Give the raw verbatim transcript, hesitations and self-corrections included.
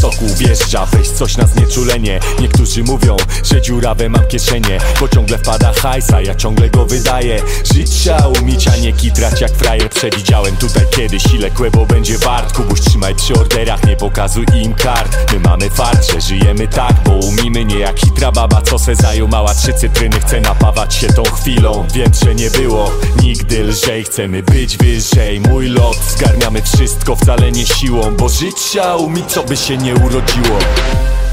sokół wjeżdża, weź coś na znieczulenie. Niektórzy mówią, że dziurawe mam kieszenie, bo ciągle wpada hajsa, ja ciągle go wydaję. Żyć trzeba umieć, a nie kitrać jak frajer. Przewidziałem tutaj kiedyś, ile kłębo będzie wart. Kubuś, trzymaj przy orderach, nie pokazuj im kart. My mamy fart, że żyjemy tak, bo umimy. Nie jak hitra baba, co se zajumała trzy cytryny. Chce napawać się tą chwilą, wiem, że nie było nigdy lżej. Chcemy być wyżej, mój lot. Zgarniamy wszystko, wcale nie siłą, bo żyć trzeba umieć, co by się nie urodziło.